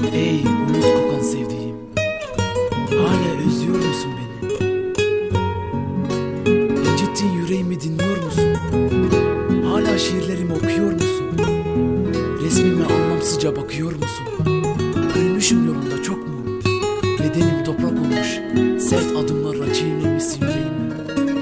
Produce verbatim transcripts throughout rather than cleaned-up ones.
Ey umut kokan sevdiğim, hala özlüyor musun beni? İncittiğin yüreğimi dinliyor musun? Hala şiirlerimi okuyor musun? Resmime anlamsızca bakıyor musun? Ölmüşüm yolunda çok mu? Bedenim toprak olmuş, sert adımlarla çiğnemişsin yüreğimi.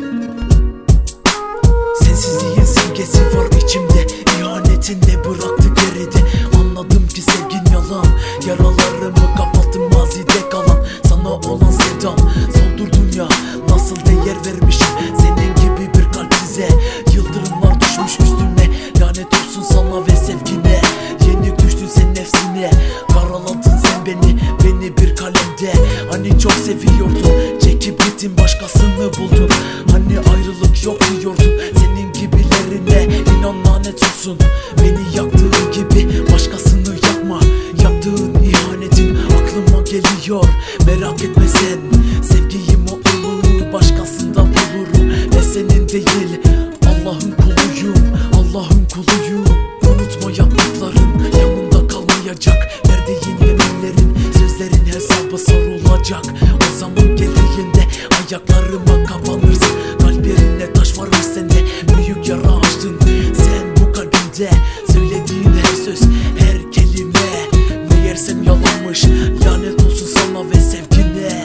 Sensizliğin simgesi var içimde, ihanetin ne bıraktı geride. Anladım ki sevgin yalan, yaralarımı kapattım mazide kalan. Sana olan sevdam soldurdun ya, nasıl değer vermişim senin gibi bir kalp size. Yıldırımlar düşmüş üstüme, lanet olsun sana ve sevgine. Yenik düştün sen nefsine, karaladın sen beni, beni bir kalemde. Hani çok seviyordun, çekip gittin başkasını buldun. Hani ayrılık yok diyordun, senin gibilerine inan lanet olsun. Beni yaktığın gibi başkasını yakma, yaptığın ihanetin aklıma geliyor. Merak etme sen, sevgiyi mutluluğu başkasında bulurum. Ve senin değil, Allah'ın kuluyum, Allah'ın kuluyum. Unutma yaptıkların yanında kalmayacak, verdiğin yeminlerin, sözlerin hesabı sorulacak. O zaman geldiğinde ayaklarıma kapanırsın, kalp yerine taş varmış sende, büyük yara açtın sen bu kalbimde. Söylediğin her söz, her kelime meğersem yalanmış, lanet olsun sana ve sevgine.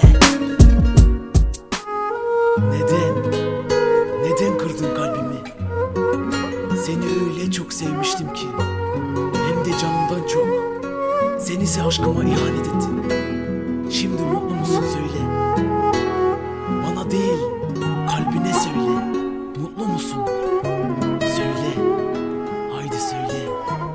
Neden, neden kırdın kalbimi? Seni öyle çok sevmiştim ki, hem de canımdan çok. Sen ise aşkıma ihanet ettin. Şimdi mutlu musun söyle. Bana değil, kalbine söyle. Mutlu musun? Söyle, haydi söyle.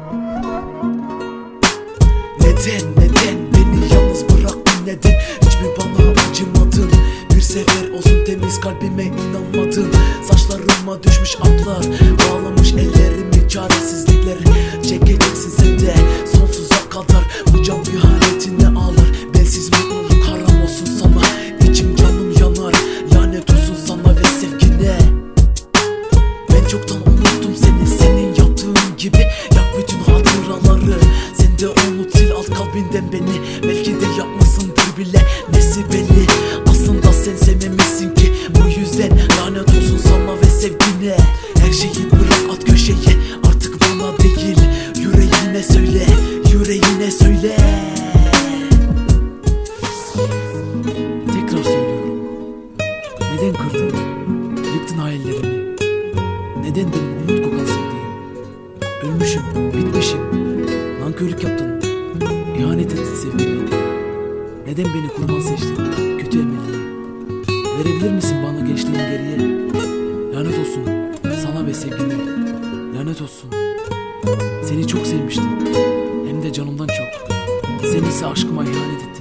Neden, neden beni yalnız bıraktın, neden hiç mi bana acımadın? Bir sefer olsun temiz kalbime inanmadın. Saçlarıma düşmüş atlar, bağlamış ellerimi çaresizlikler. Çekeceksin sen de sonsuza kadar, bu can ihanetine ağlar. Bensiz mutluluk haram olsun sana, içim canım yanar, lanet olsun sana ve sevgine. Ben çoktan unuttum seni, senin yaptığın gibi. Yak bütün hatıraları, sen de unut, sil alt kalbinden beni. Belki de yapmasındır bile, nesi belli. Aslında sen sevmemişsin ki, bu yüzden lanet olsun sana ve sevgine. Her şeyi bırak at köşeye, artık bana değil, yüreğine söyle, yüreğine söyle. Tekrar söylüyorum, neden kırdın, yıktın hayallerimi? Neden benim umut kokan sevdiğim? Ölmüşüm, bitmişim, nankörlük yaptın, ihanet ettin sevgime. Neden beni kurban seçtin, kötü emelli? Verebilir misin bana gençliğin geriye? Lanet olsun sana ve sevgime, lanet olsun. Seni çok sevmiştim, hem de canımdan çok. Sen ise aşkıma ihanet ettin.